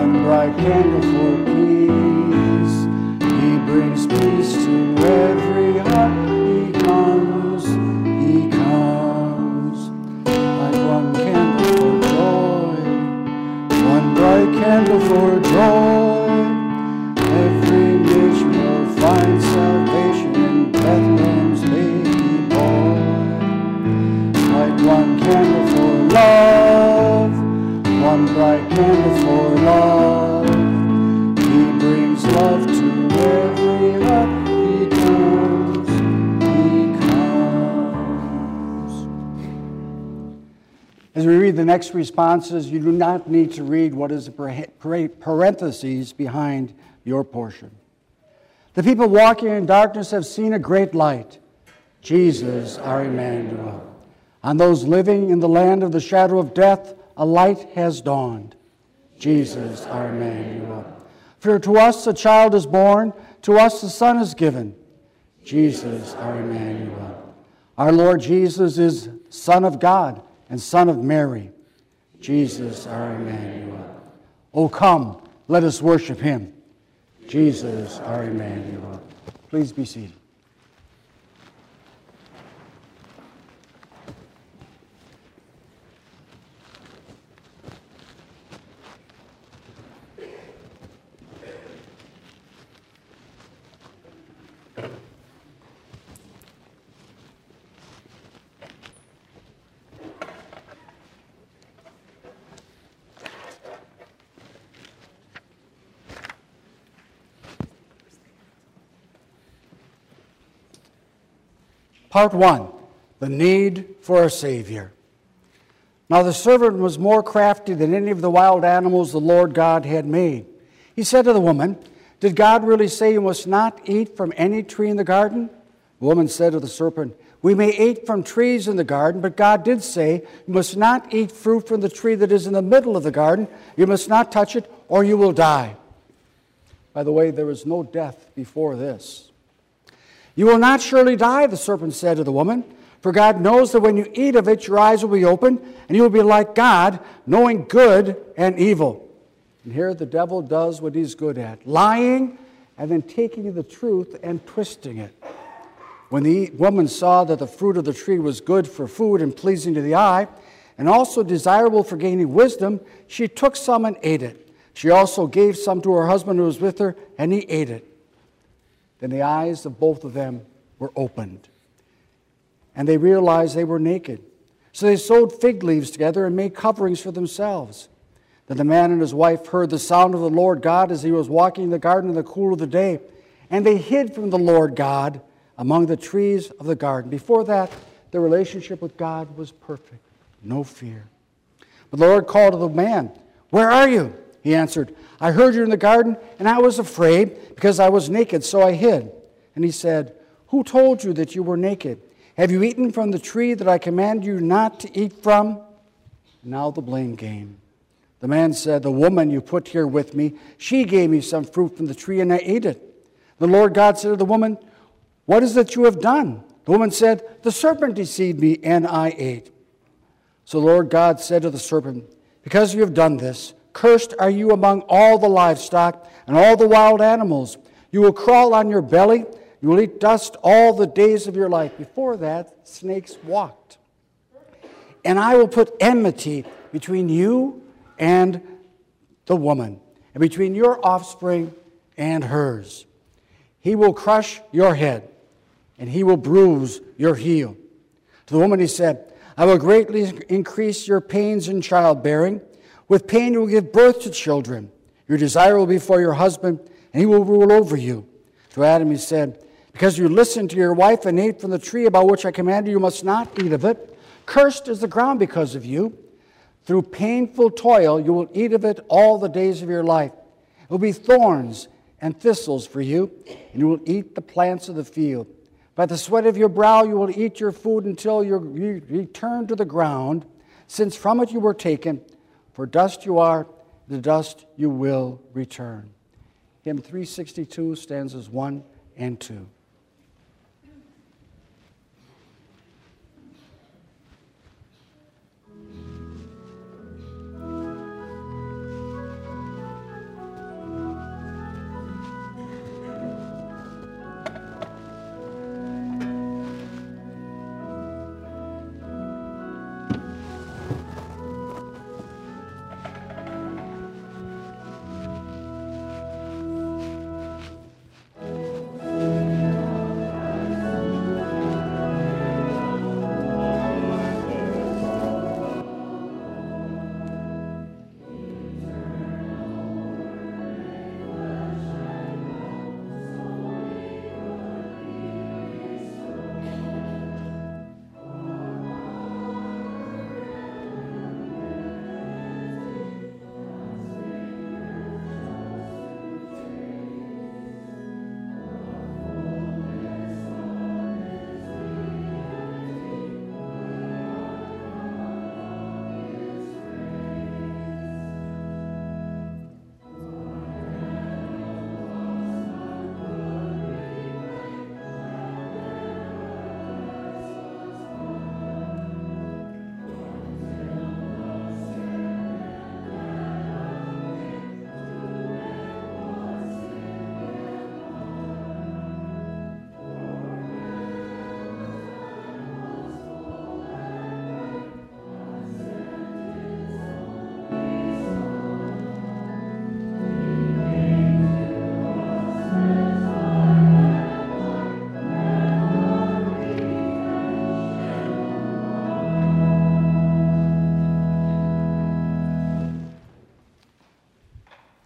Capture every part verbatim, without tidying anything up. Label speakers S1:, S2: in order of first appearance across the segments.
S1: one bright candle for peace. He brings peace to every heart. He comes, he comes. Like one candle for joy, one bright candle for joy. Every nation will find salvation in Bethlehem's baby boy. Like one candle for love, one bright candle for love. He brings love to every heart. He comes, he comes. As we read the next responses, you do not need to read what is the parentheses behind your portion. The people walking in darkness have seen a great light. Jesus, our Emmanuel. On those living in the land of the shadow of death, a light has dawned. Jesus, our Emmanuel. For to us a child is born, to us a son is given. Jesus, our Emmanuel. Our Lord Jesus is Son of God and Son of Mary. Jesus, our Emmanuel. O come, let us worship him. Jesus, our Emmanuel. Please be seated. Part one, the need for a Savior. Now the serpent was more crafty than any of the wild animals the Lord God had made. He said to the woman, "Did God really say you must not eat from any tree in the garden?" The woman said to the serpent, "We may eat from trees in the garden, but God did say, you must not eat fruit from the tree that is in the middle of the garden. You must not touch it, or you will die." By the way, there was no death before this. "You will not surely die," the serpent said to the woman, "for God knows that when you eat of it, your eyes will be opened, and you will be like God, knowing good and evil." And here the devil does what he's good at, lying and then taking the truth and twisting it. When the woman saw that the fruit of the tree was good for food and pleasing to the eye, and also desirable for gaining wisdom, she took some and ate it. She also gave some to her husband who was with her, and he ate it. Then the eyes of both of them were opened, and they realized they were naked. So they sewed fig leaves together and made coverings for themselves. Then the man and his wife heard the sound of the Lord God as he was walking in the garden in the cool of the day, and they hid from the Lord God among the trees of the garden. Before that, their relationship with God was perfect, no fear. But the Lord called to the man, "Where are you?" He answered, "I heard you in the garden, and I was afraid because I was naked, so I hid." And he said, "Who told you that you were naked? Have you eaten from the tree that I command you not to eat from?" Now the blame came. The man said, "The woman you put here with me, she gave me some fruit from the tree, and I ate it." The Lord God said to the woman, "What is it you have done?" The woman said, "The serpent deceived me, and I ate." So the Lord God said to the serpent, "Because you have done this, cursed are you among all the livestock and all the wild animals. You will crawl on your belly. You will eat dust all the days of your life." Before that, snakes walked. "And I will put enmity between you and the woman, and between your offspring and hers. He will crush your head, and he will bruise your heel." To the woman he said, "I will greatly increase your pains in childbearing. With pain you will give birth to children. Your desire will be for your husband, and he will rule over you." To Adam he said, "Because you listened to your wife and ate from the tree about which I commanded you must not eat of it, cursed is the ground because of you. Through painful toil you will eat of it all the days of your life. It will be thorns and thistles for you, and you will eat the plants of the field. By the sweat of your brow you will eat your food until you return to the ground, since from it you were taken. For dust you are, the dust you will return." Hymn three sixty-two, stanzas one and two.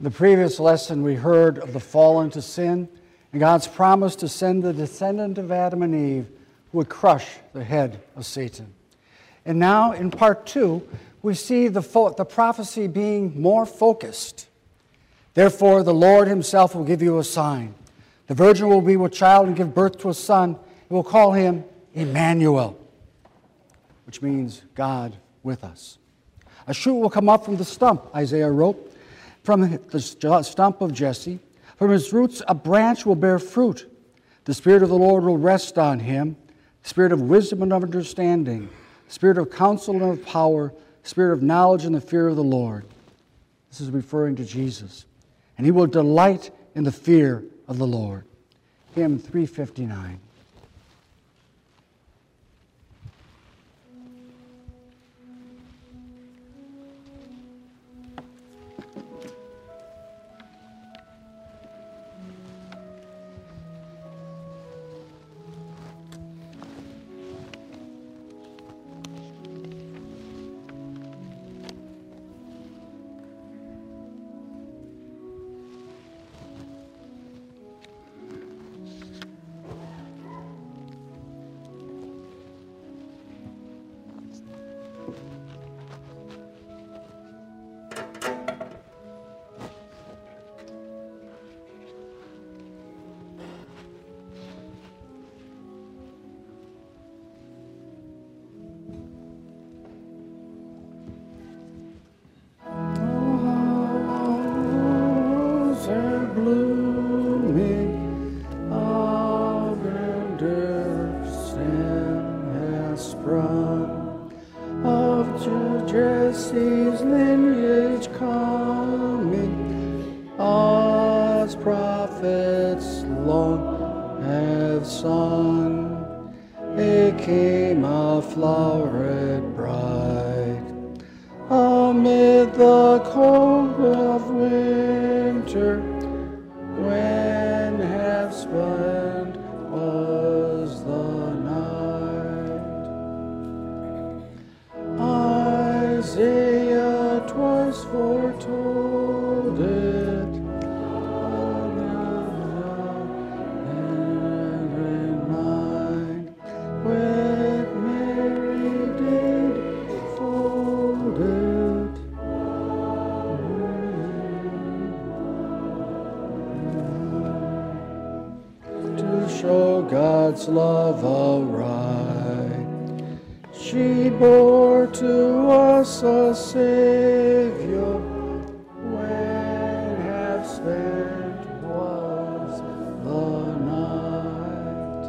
S1: In the previous lesson, we heard of the fall into sin and God's promise to send the descendant of Adam and Eve who would crush the head of Satan. And now, in part two, we see the, fo- the prophecy being more focused. Therefore, the Lord himself will give you a sign. The virgin will be with child and give birth to a son. He will call him Emmanuel, which means God with us. A shoot will come up from the stump, Isaiah wrote, from the stump of Jesse. From his roots a branch will bear fruit. The Spirit of the Lord will rest on him, the Spirit of wisdom and of understanding, the Spirit of counsel and of power, the Spirit of knowledge and the fear of the Lord. This is referring to Jesus. And he will delight in the fear of the Lord. Hymn three fifty-nine.
S2: Jesse's lineage coming, as prophets long have sung. It came a floweret bright amid the cold of winter, when half spent was the night. Isaiah twice foretold it, and in mind with Mary did fold it. To show God's love aright, she bore to us a Savior, when half spent was the night.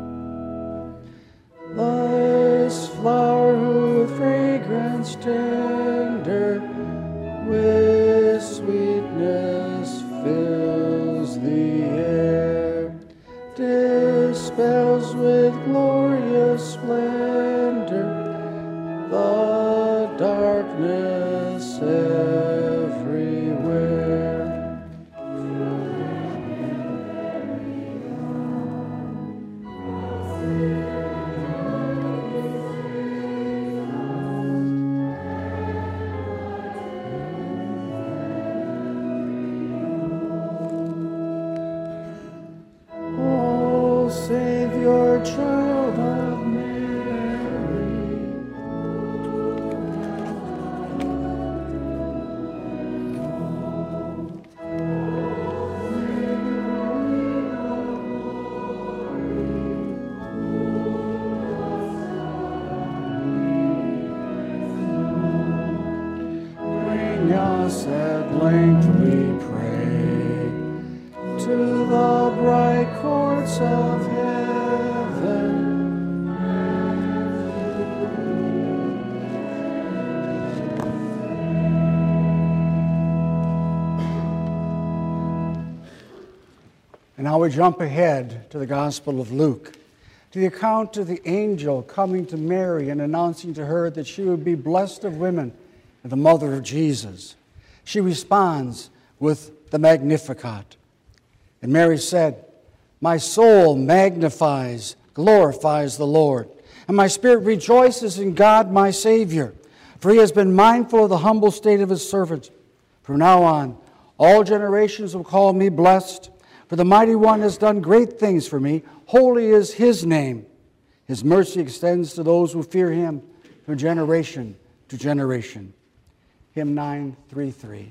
S2: This flower whose fragrance tender with sweetness fills the air, dispels with glorious splendor the darkness everywhere. Oh, Savior, child of Mary, bring us at length, we pray, to the bright courts of heaven.
S1: And now we jump ahead to the Gospel of Luke, to the account of the angel coming to Mary and announcing to her that she would be blessed of women and the mother of Jesus. She responds with the Magnificat. And Mary said, "My soul magnifies, glorifies the Lord, and my spirit rejoices in God my Savior, for he has been mindful of the humble state of his servant. From now on, All generations will call me blessed, for the Mighty One has done great things for me. Holy is His name. His mercy extends to those who fear Him from generation to generation. Hymn nine thirty-three.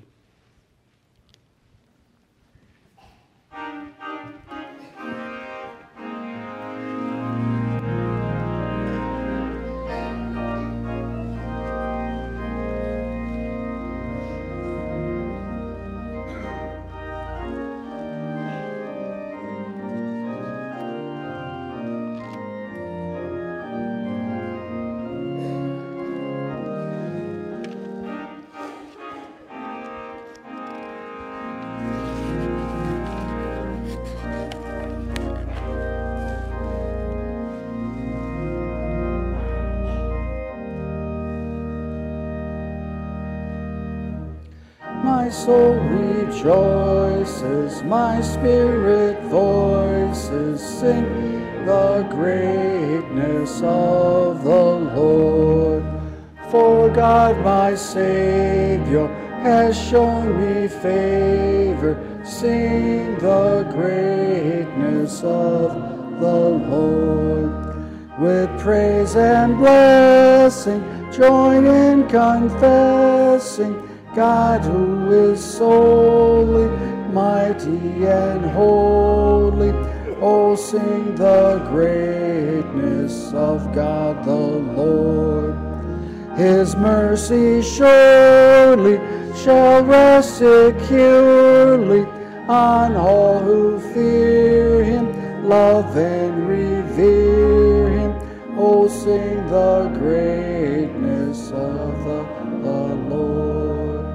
S2: My soul rejoices, my spirit voices sing the greatness of the Lord. For God my Savior has shown me favor, sing the greatness of the Lord. With praise and blessing, join in confessing God who is solely mighty and holy. Oh, sing the greatness of God the Lord. His mercy surely shall rest securely on all who fear Him, love and revere Him. Oh, sing the greatness of the, the Lord.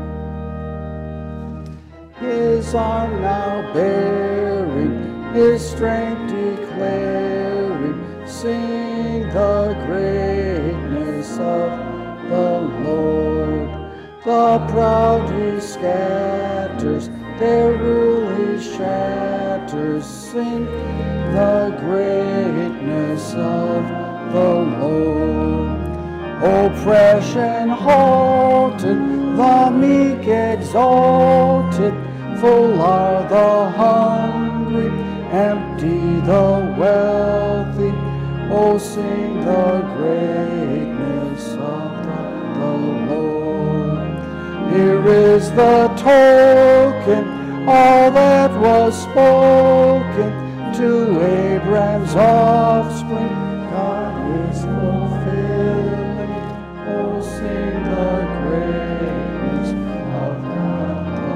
S2: His arm now bearing, His strength declaring, sing the greatness of the Lord. The proud He scatters, their rule He shatters, sing the greatness of the Lord. Oppression halted, the meek exalted, full are the hungry, empty the wealthy. Oh, sing the greatness of the, the Lord. Here is the token, all that was spoken to Abraham's offspring. God is fulfilling. Oh, sing the greatness of God the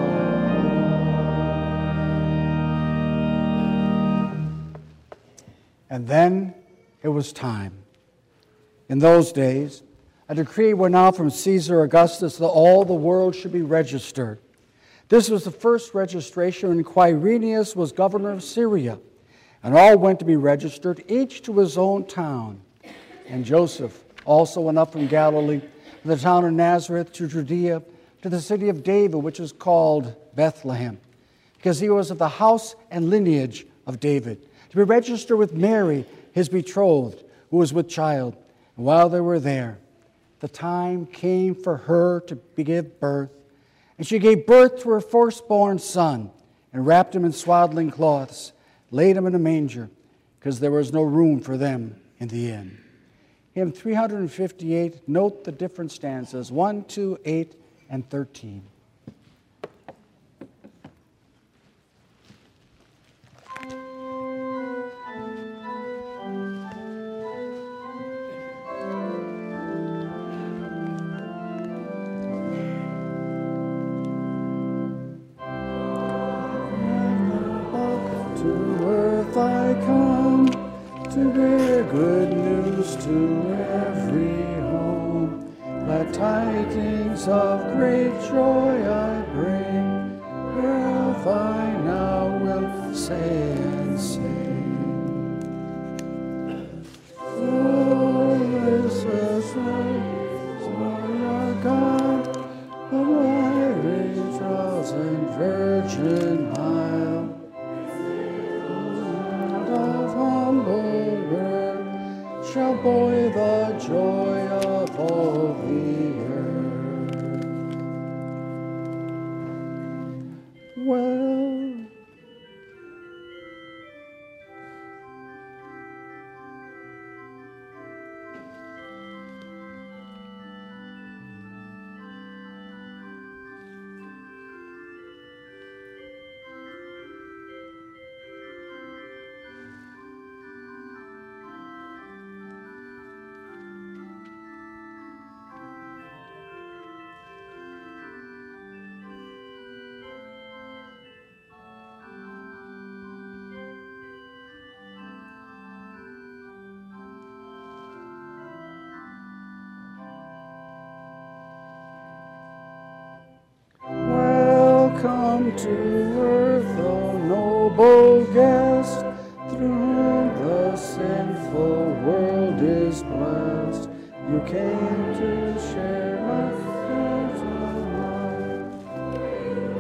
S1: Lord. And then it was time. In those days, a decree went out from Caesar Augustus that all the world should be registered. This was the first registration when Quirinius was governor of Syria, and all went to be registered, each to his own town. And Joseph also went up from Galilee, from the town of Nazareth to Judea, to the city of David, which is called Bethlehem, because he was of the house and lineage of David, to be registered with Mary, his betrothed, who was with child. And while they were there, the time came for her to give birth. And she gave birth to her firstborn son, and wrapped him in swaddling cloths, laid him in a manger, because there was no room for them in the inn. Hymn three fifty-eight, note the different stanzas, one, two, eight, and thirteen.
S2: I come to bear good news to every home. Glad tidings of great joy I bring, whereof I now will say and sing. Oh, this is the our God, the mighty trials and virgin mild. Shall buoy the joy of all the earth. well. Welcome to earth, O noble guest, through whom the sinful world is blessed. You came to share my eternal life.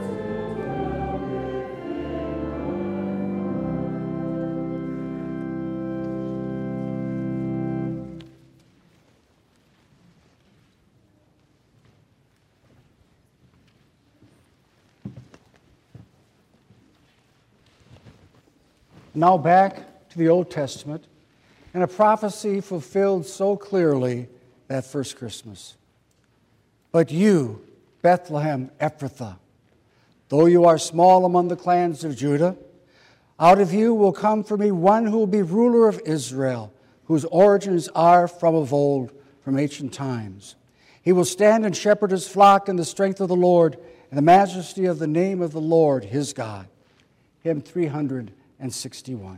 S1: Now back to the Old Testament and a prophecy fulfilled so clearly that first Christmas. But you, Bethlehem Ephrathah, though you are small among the clans of Judah, out of you will come for me one who will be ruler of Israel, whose origins are from of old, from ancient times. He will stand and shepherd his flock in the strength of the Lord and the majesty of the name of the Lord his God. Hymn three hundred sixty-one.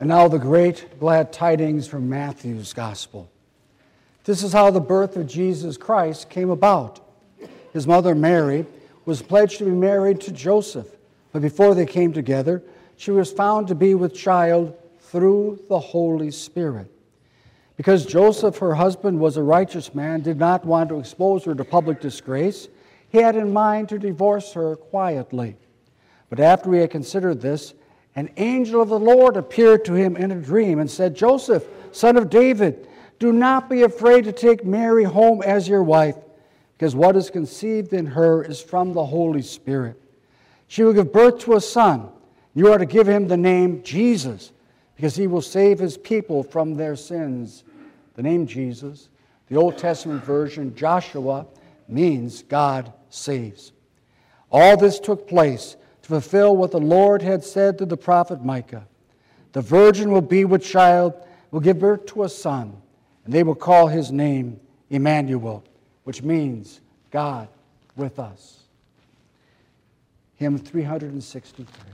S1: And now the great glad tidings from Matthew's Gospel. This is how the birth of Jesus Christ came about. His mother Mary was pledged to be married to Joseph, but before they came together, she was found to be with child through the Holy Spirit. Because Joseph, her husband, was a righteous man, did not want to expose her to public disgrace, he had in mind to divorce her quietly. But after he had considered this, an angel of the Lord appeared to him in a dream and said, "Joseph, son of David, do not be afraid to take Mary home as your wife, because what is conceived in her is from the Holy Spirit. She will give birth to a son. You are to give him the name Jesus, because he will save his people from their sins." The name Jesus, the Old Testament version, Joshua, means God saves. All this took place to fulfill what the Lord had said to the prophet Micah. The virgin will be with child, will give birth to a son, and they will call his name Emmanuel, which means God with us. Hymn three sixty-three.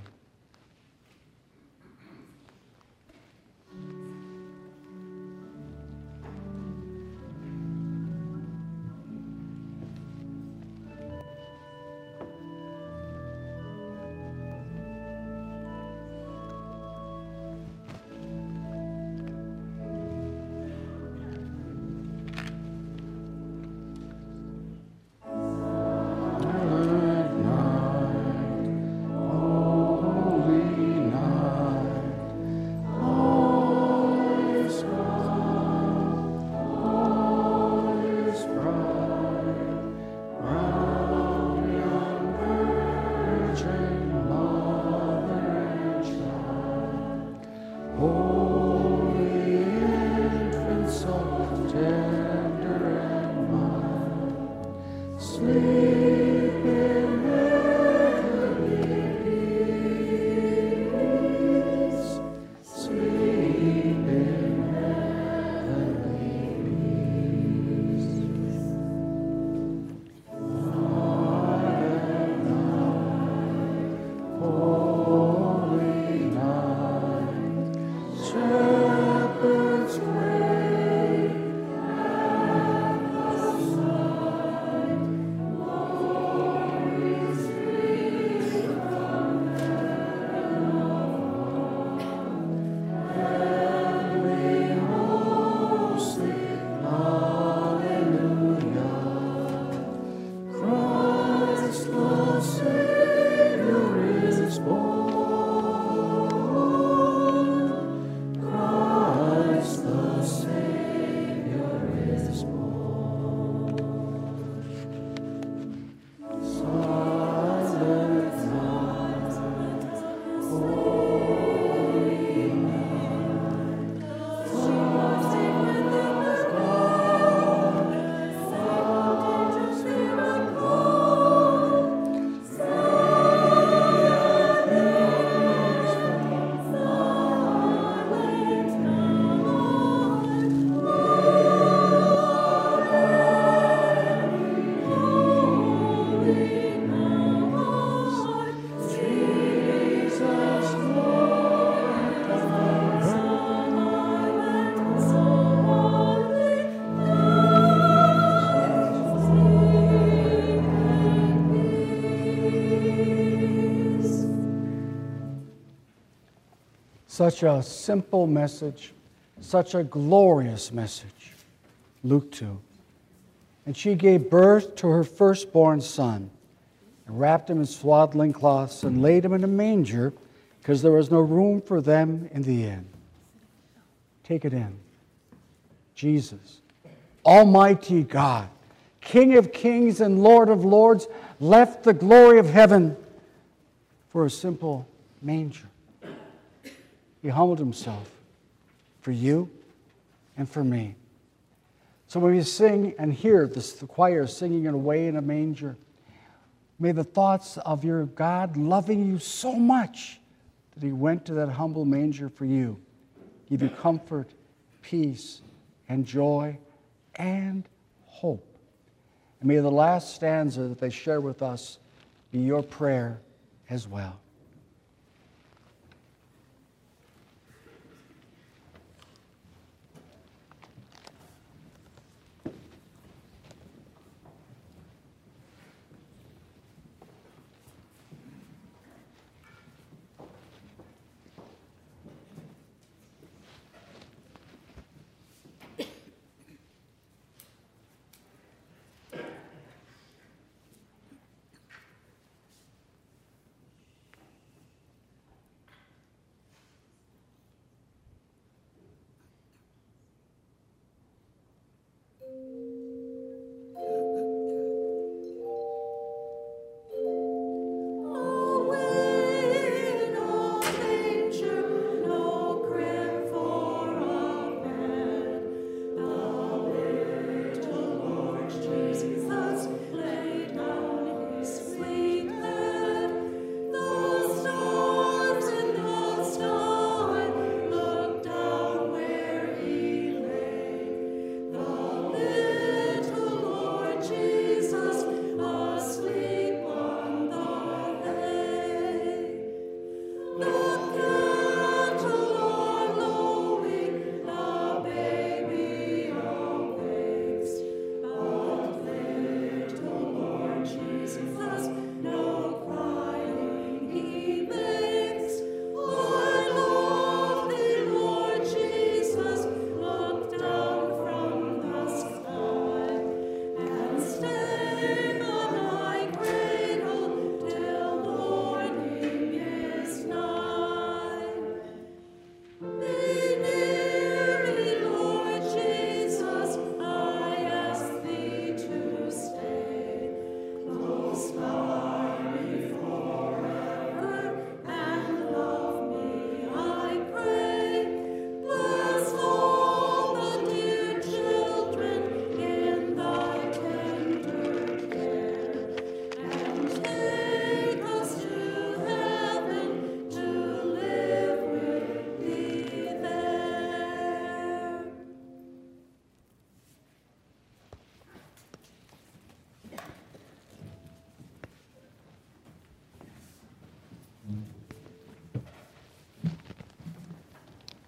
S1: Such a simple message, such a glorious message. Luke two. And she gave birth to her firstborn son, and wrapped him in swaddling cloths, and laid him in a manger, because there was no room for them in the inn. Take it in. Jesus, Almighty God, King of kings and Lord of lords, left the glory of heaven for a simple manger. He humbled himself for you and for me. So when we sing and hear this, the choir singing it away in a manger, may the thoughts of your God loving you so much that he went to that humble manger for you give you comfort, peace, and joy, and hope. And may the last stanza that they share with us be your prayer as well.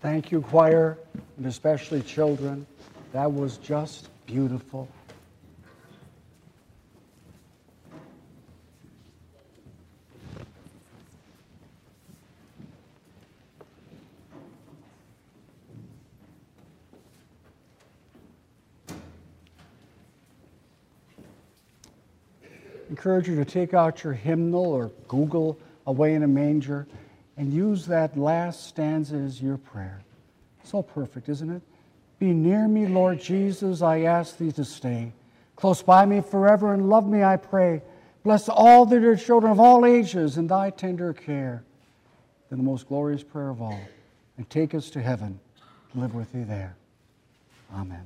S1: Thank you, choir, and especially children. That was just beautiful. I encourage you to take out your hymnal or Google Away in a Manger and use that last stanza as your prayer. So perfect, isn't it? Be near me, Lord Jesus, I ask thee to stay. Close by me forever and love me, I pray. Bless all the dear children of all ages in thy tender care. Then the most glorious prayer of all, and take us to heaven to live with thee there. Amen.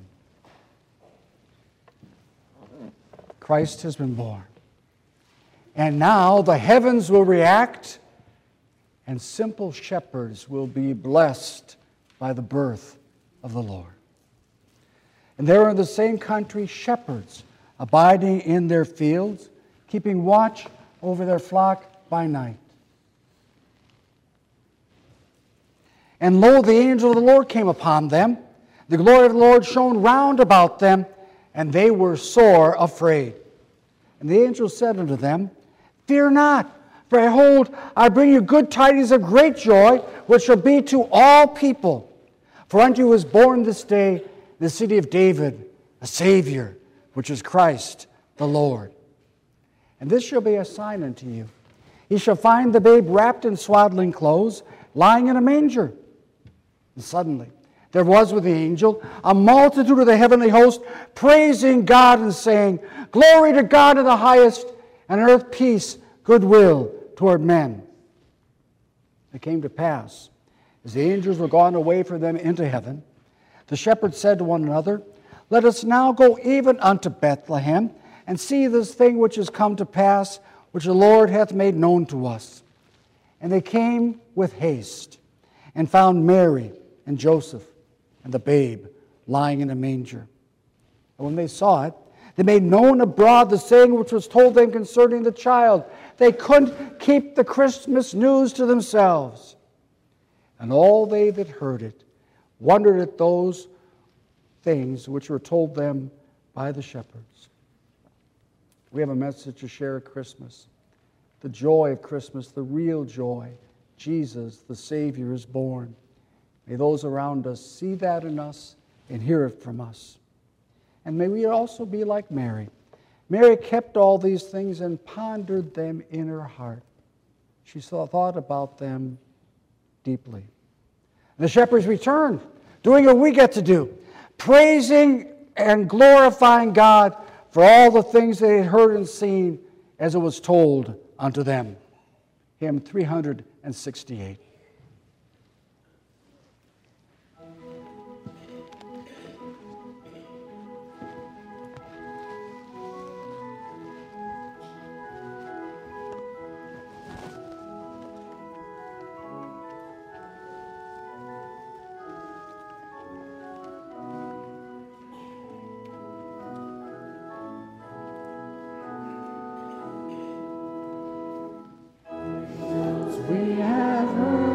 S1: Christ has been born. And now the heavens will react, and simple shepherds will be blessed by the birth of the Lord. And there in the same country, shepherds abiding in their fields, keeping watch over their flock by night. And lo, the angel of the Lord came upon them. The glory of the Lord shone round about them, and they were sore afraid. And the angel said unto them, Fear not, for behold, I bring you good tidings of great joy, which shall be to all people. For unto you is born this day in the city of David a Savior, which is Christ the Lord. And this shall be a sign unto you. Ye shall find the babe wrapped in swaddling clothes, lying in a manger. And suddenly there was with the angel a multitude of the heavenly host, praising God and saying, Glory to God in the highest, and on earth peace, goodwill toward men. It came to pass, as the angels were gone away from them into heaven, the shepherds said to one another, Let us now go even unto Bethlehem, and see this thing which is come to pass, which the Lord hath made known to us. And they came with haste, and found Mary and Joseph, and the babe lying in a manger. And when they saw it, they made known abroad the saying which was told them concerning the child. They couldn't keep the Christmas news to themselves. And all they that heard it wondered at those things which were told them by the shepherds. We have a message to share at Christmas. The joy of Christmas, the real joy. Jesus, the Savior, is born. May those around us see that in us and hear it from us. And may we also be like Mary. Mary kept all these things and pondered them in her heart. She thought about them deeply. And the shepherds returned, doing what we get to do, praising and glorifying God for all the things they had heard and seen as it was told unto them. Hymn three hundred sixty-eight. We have heard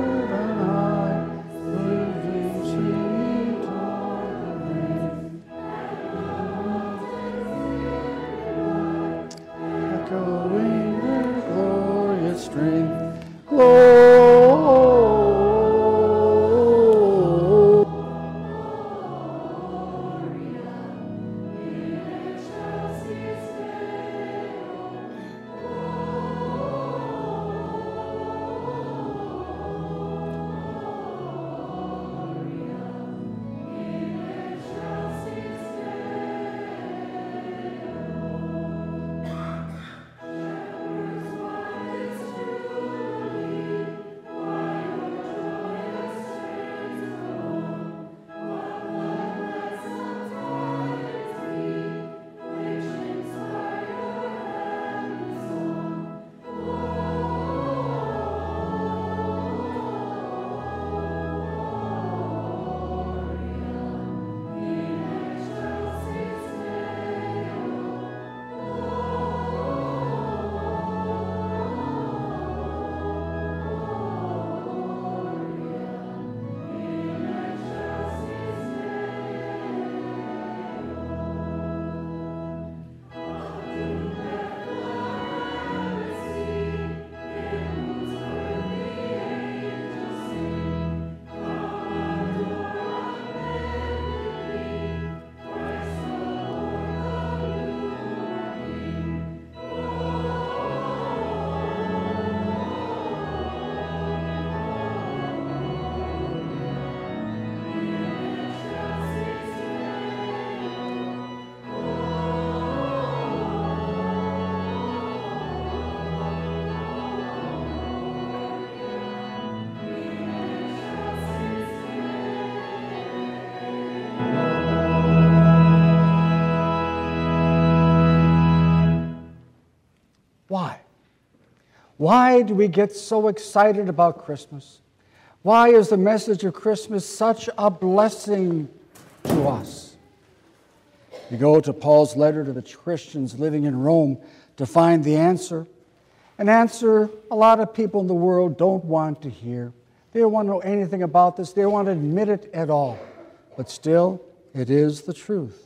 S1: Why do we get so excited about Christmas? Why is the message of Christmas such a blessing to us? You go to Paul's letter to the Christians living in Rome to find the answer. An answer a lot of people in the world don't want to hear. They don't want to know anything about this. They don't want to admit it at all. But still, it is the truth.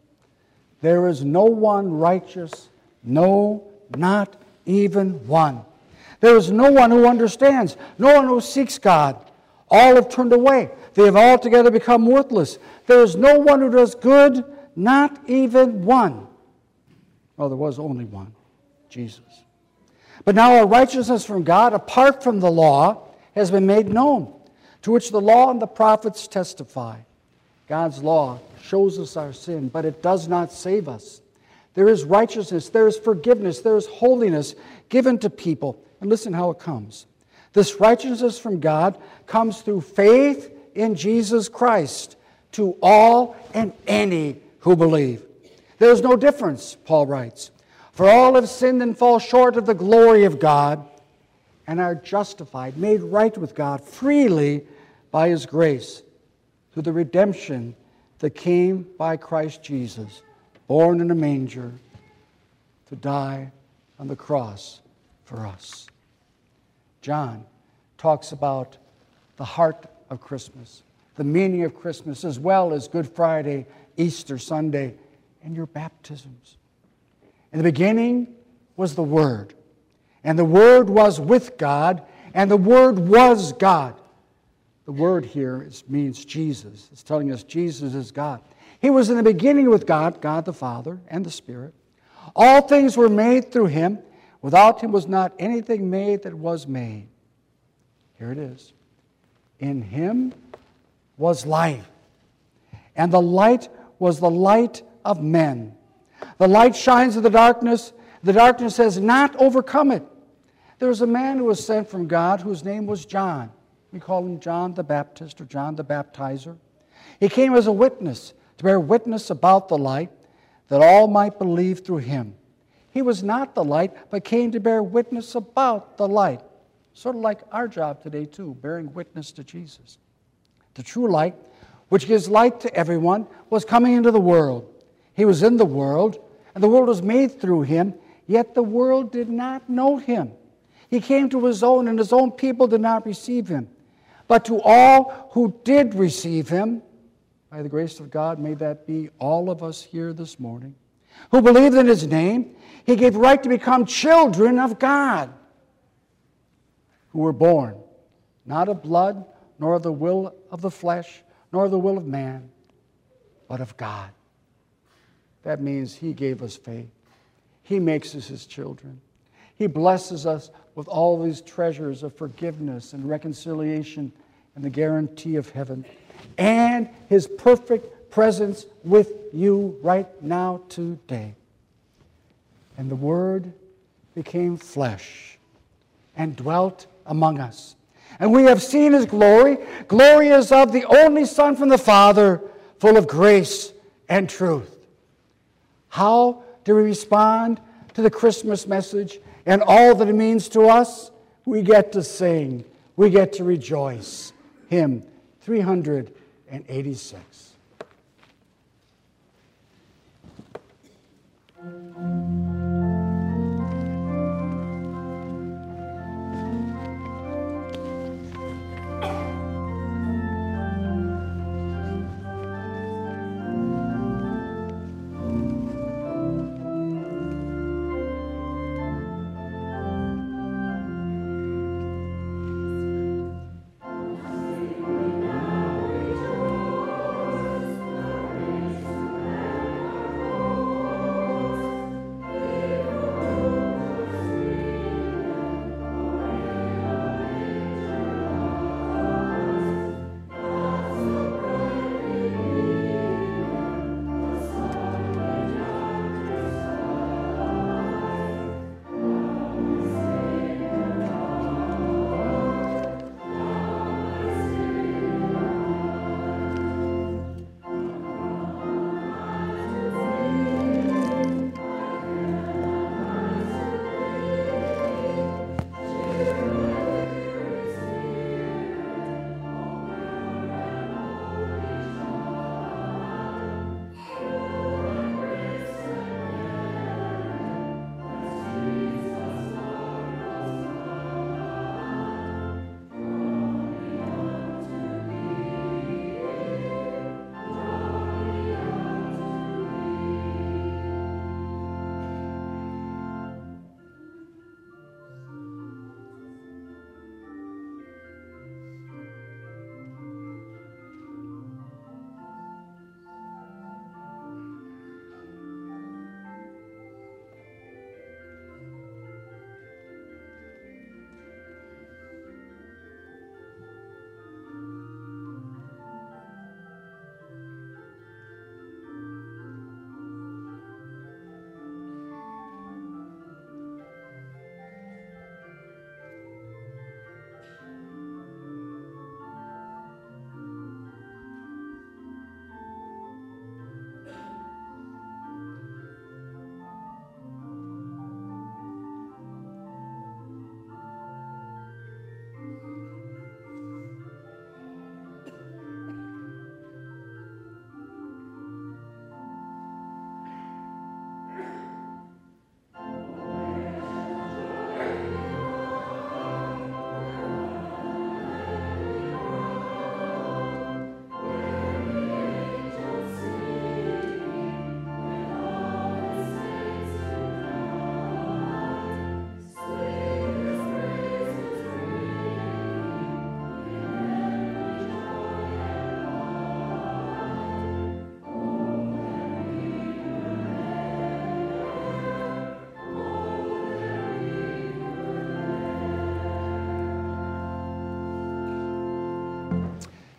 S1: There is no one righteous, no, not even one. There is no one who understands, no one who seeks God. All have turned away. They have altogether become worthless. There is no one who does good, not even one. Well, there was only one, Jesus. But now our righteousness from God, apart from the law, has been made known, to which the law and the prophets testify. God's law shows us our sin, but it does not save us. There is righteousness, there is forgiveness, there is holiness given to people. And listen how it comes. This righteousness from God comes through faith in Jesus Christ to all and any who believe. There is no difference, Paul writes. For all have sinned and fall short of the glory of God and are justified, made right with God freely by His grace through the redemption that came by Christ Jesus, born in a manger to die on the cross for us. John talks about the heart of Christmas, the meaning of Christmas, as well as Good Friday, Easter Sunday, and your baptisms. In the beginning was the Word, and the Word was with God, and the Word was God. The Word here is, means Jesus. It's telling us Jesus is God. He was in the beginning with God, God the Father and the Spirit. All things were made through Him. Without Him was not anything made that was made. Here it is. In Him was life, and the light was the light of men. The light shines in the darkness. The darkness has not overcome it. There was a man who was sent from God whose name was John. We call him John the Baptist or John the Baptizer. He came as a witness to bear witness about the light, that all might believe through him. He was not the light, but came to bear witness about the light. Sort of like our job today too, bearing witness to Jesus. The true light, which gives light to everyone, was coming into the world. He was in the world, and the world was made through Him, yet the world did not know Him. He came to His own, and His own people did not receive Him. But to all who did receive Him, by the grace of God, may that be all of us here this morning, who believed in His name, He gave right to become children of God, who were born, not of blood, nor of the will of the flesh, nor of the will of man, but of God. That means He gave us faith. He makes us His children. He blesses us with all these treasures of forgiveness and reconciliation and the guarantee of heaven, and His perfect presence with you right now today. And the Word became flesh and dwelt among us. And we have seen His glory. Glory is of the only Son from the Father, full of grace and truth. How do we respond to the Christmas message and all that it means to us? We get to sing. We get to rejoice. Hymn three hundred eighty-six.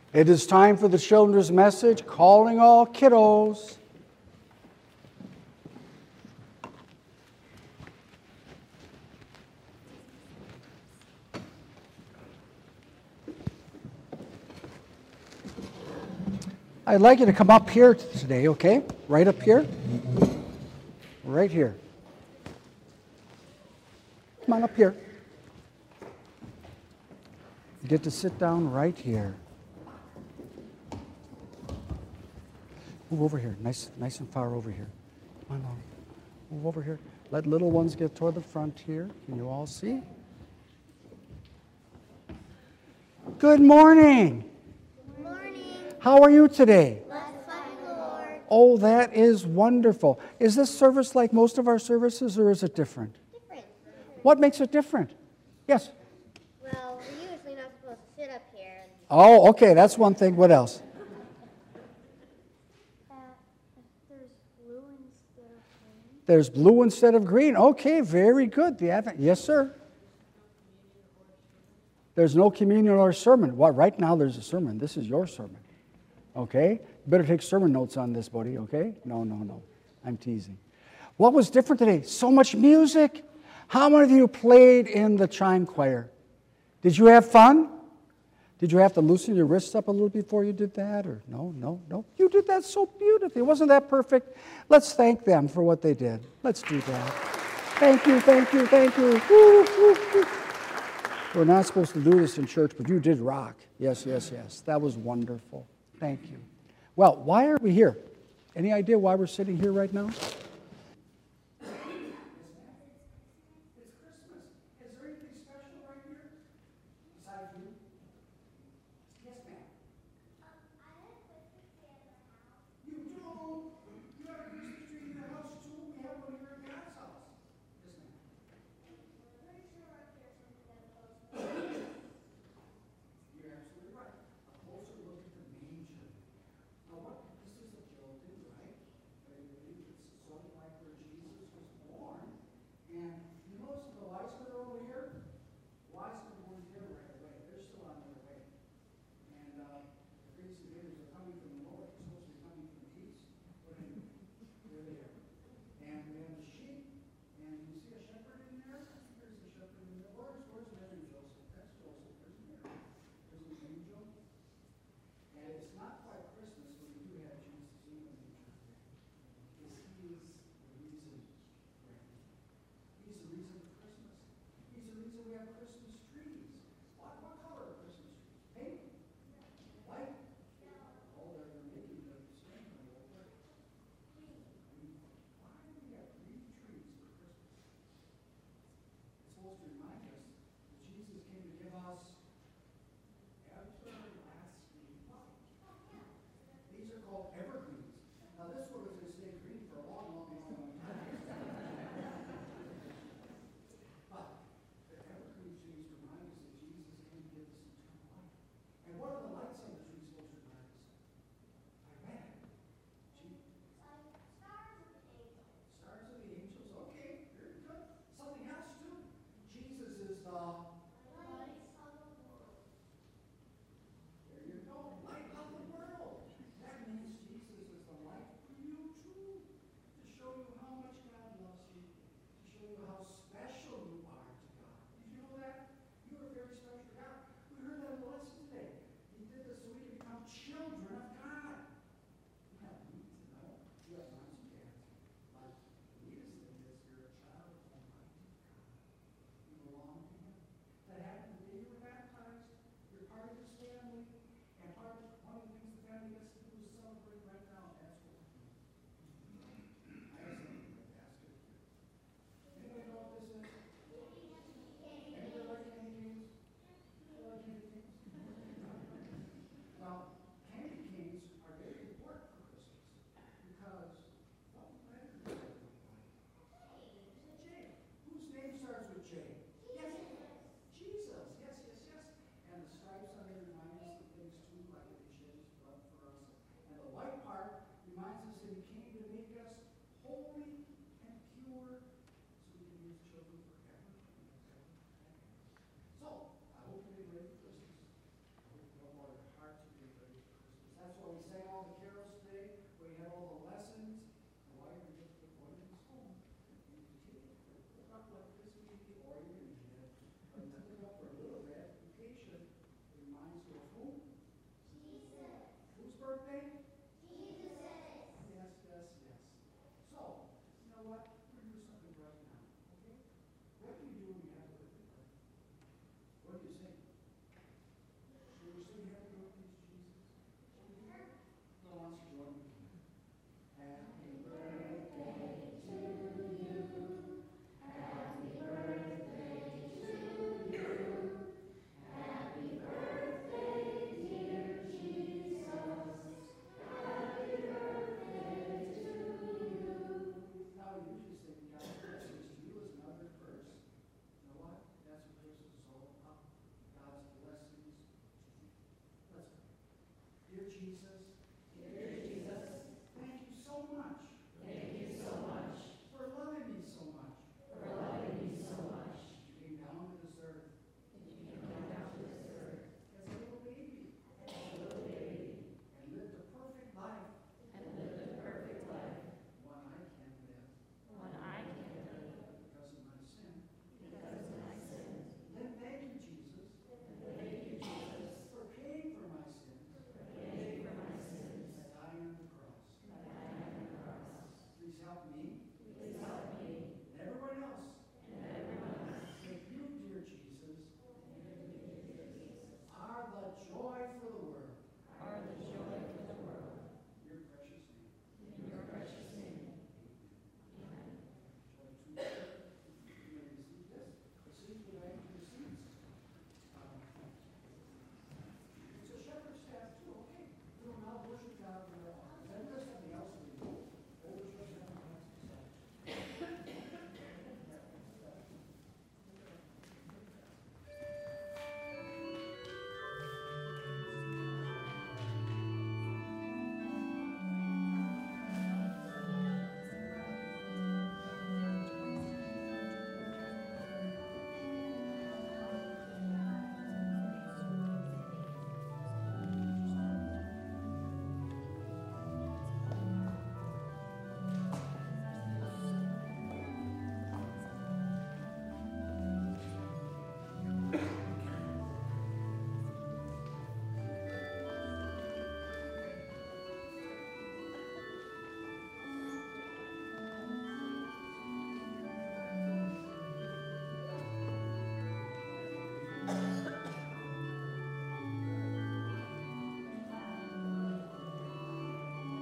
S1: It is time for the children's message, calling all kiddos. I'd like you to come up here today, okay? Right up here. Right here. Come on up here. You get to sit down right here. Move over here. Nice, nice and far over here. Come on, on. Move over here. Let little ones get toward the front here. Can you all see? Good morning.
S3: Good morning.
S1: How are you today?
S3: Blessed by the Lord.
S1: Oh, that is wonderful. Is this service like most of our services, or is it different?
S3: Different.
S1: What makes it different? Yes?
S3: Well, we're usually not supposed to sit up here. And
S1: Oh, okay. That's one thing. What else?
S3: uh, there's blue instead of green.
S1: There's blue instead of green. Okay, very good. The Advent. Yes, sir. There's no communion or sermon. Well, right now there's a sermon. This is your sermon. Okay? You better take sermon notes on this, buddy, okay? No, no, no. I'm teasing. What was different today? So much music. How many of you played in the chime choir? Did you have fun? Did you have to loosen your wrists up a little before you did that? Or no, no, no. You did that so beautifully. Wasn't that perfect? Let's thank them for what they did. Let's do that. Thank you, thank you, thank you. Woo, woo, woo. We're not supposed to do this in church, but you did rock. Yes, yes, yes. That was wonderful. Thank you. Well, why are we here? Any idea why we're sitting here right now?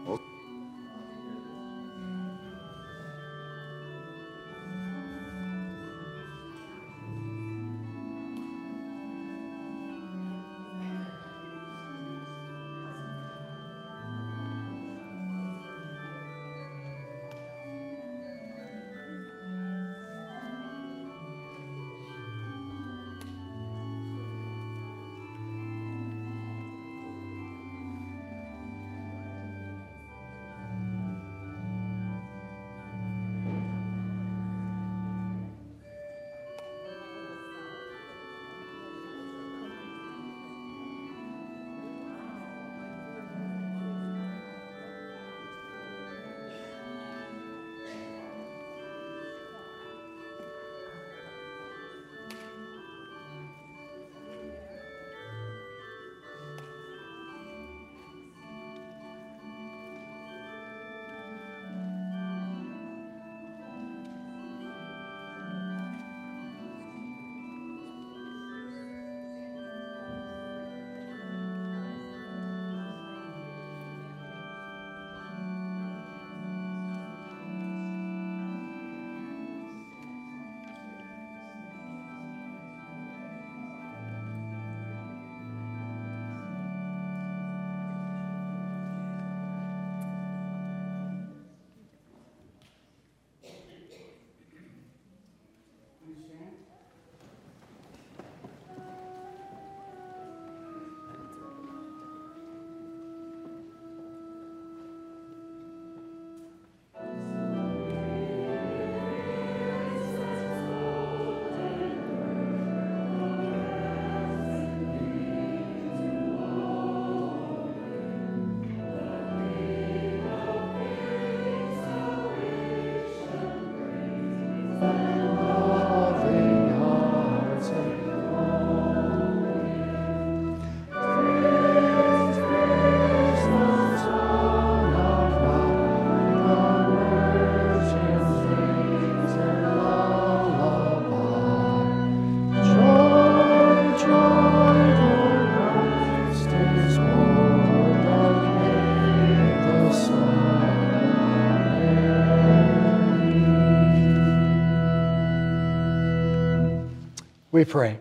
S1: We pray.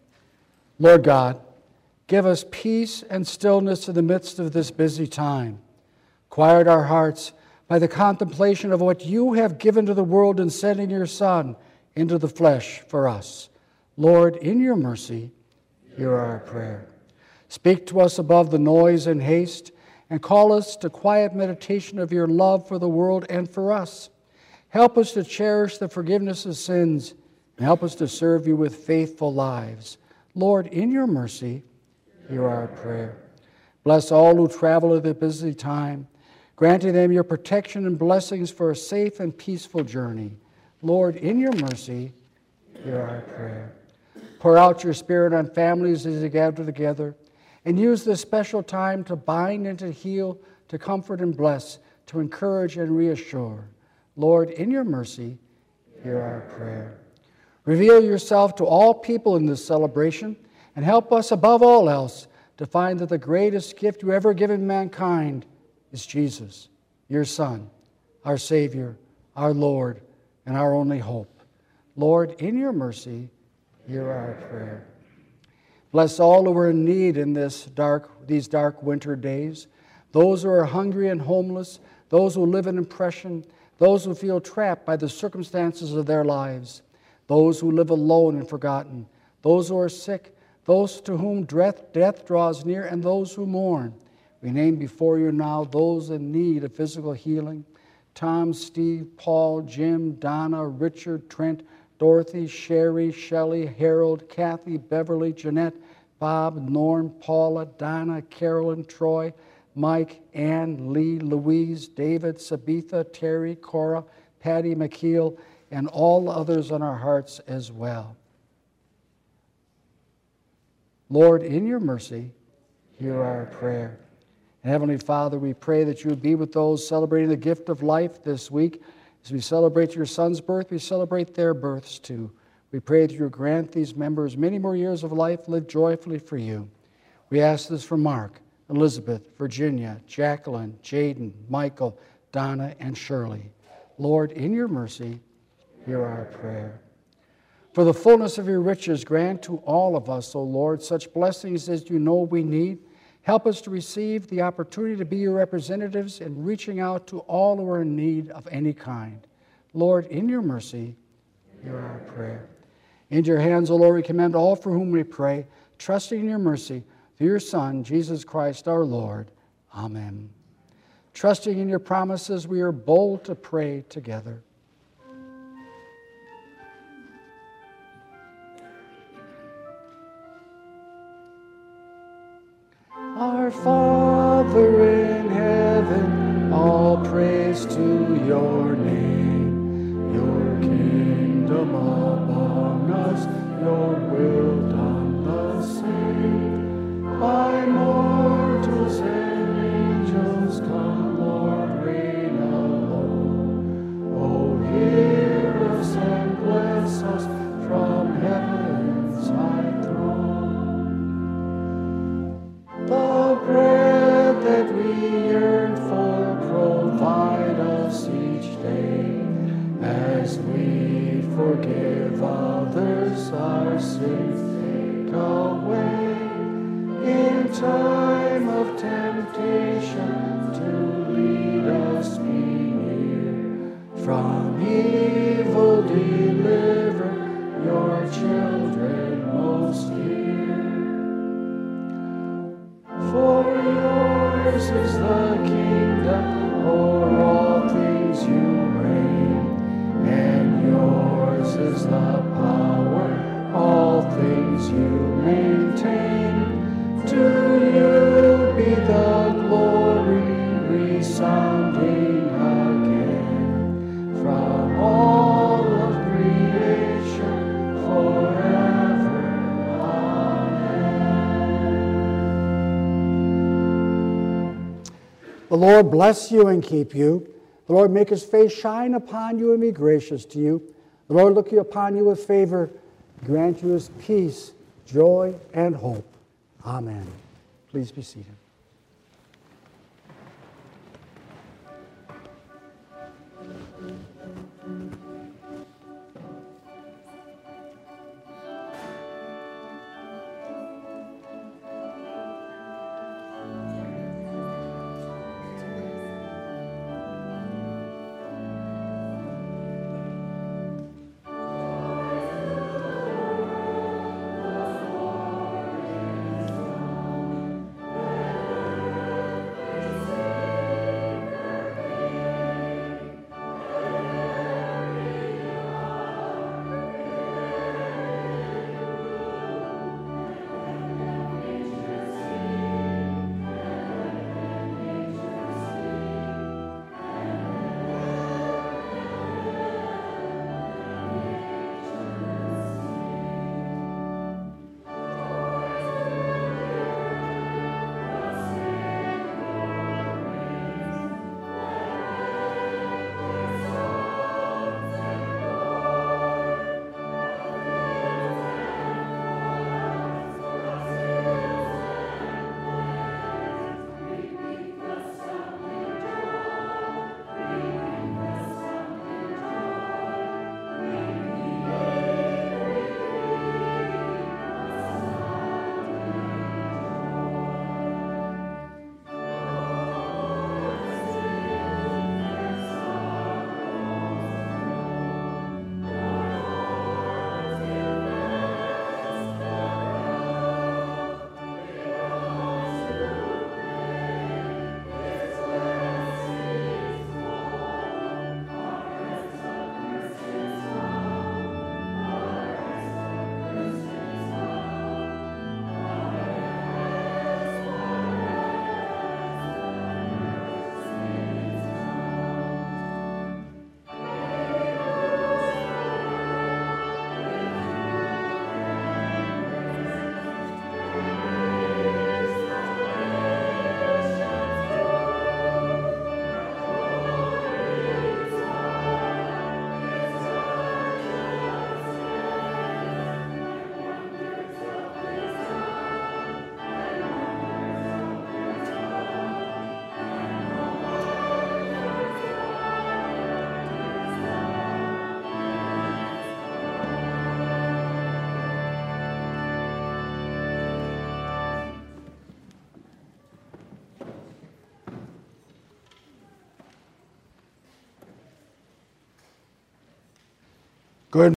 S1: Lord God, give us peace and stillness in the midst of this busy time. Quiet our hearts by the contemplation of what you have given to the world in sending your Son into the flesh for us. Lord, in your mercy, hear our prayer. Speak to us above the noise and haste, and call us to quiet meditation of your love for the world and for us. Help us to cherish the forgiveness of sins, and help us to serve you with faithful lives. Lord, in your mercy, hear our prayer. Bless all who travel at this busy time, granting them your protection and blessings for a safe and peaceful journey. Lord, in your mercy, hear our prayer. Pour out your Spirit on families as they gather together, and use this special time to bind and to heal, to comfort and bless, to encourage and reassure. Lord, in your mercy, hear our prayer. Reveal yourself to all people in this celebration, and help us above all else to find that the greatest gift you ever given mankind is Jesus, your Son, our Savior, our Lord, and our only hope. Lord, in your mercy, hear our prayer. Bless all who are in need in this dark, these dark winter days, those who are hungry and homeless, those who live in oppression, those who feel trapped by the circumstances of their lives, those who live alone and forgotten, those who are sick, those to whom death, death draws near, and those who mourn. We name before you now those in need of physical healing: Tom, Steve, Paul, Jim, Donna, Richard, Trent, Dorothy, Sherry, Shelley, Harold, Kathy, Beverly, Jeanette, Bob, Norm, Paula, Donna, Carolyn, Troy, Mike, Ann, Lee, Louise, David, Sabitha, Terry, Cora, Patty McKeel, and all others on our hearts as well. Lord, in your mercy, hear our prayer. And Heavenly Father, we pray that you would be with those celebrating the gift of life this week. As we celebrate your son's birth, we celebrate their births too. We pray that you grant these members many more years of life lived joyfully for you. We ask this for Mark, Elizabeth, Virginia, Jacqueline, Jaden, Michael, Donna, and Shirley. Lord, in your mercy, hear our prayer. For the fullness of your riches, grant to all of us, O Lord, such blessings as you know we need. Help us to receive the opportunity to be your representatives in reaching out to all who are in need of any kind. Lord, in your mercy, hear our prayer. Into your hands, O Lord, we commend all for whom we pray, trusting in your mercy through your Son, Jesus Christ our Lord. Amen. Trusting in your promises, we are bold to pray together. Our Father in heaven, all praise to your name. Your kingdom among us, your will done the same. By mortals and angels come, Lord, reign alone. Oh, hear us and bless us from heaven's high throne. The bread that we yearn for, provide us each day, as we forgive others our sins, take away. In time of temptation, to lead us be near. From evil deliver your children most dear. For yours is the kingdom, o'er all things you reign, and yours is the power, all things you maintain. To you be the glory resounding again, from all of creation forever. The Lord bless you and keep you. The Lord make his face shine upon you and be gracious to you. The Lord look upon you with favor, grant you his peace, joy, and hope. Amen. Please be seated. Go ahead.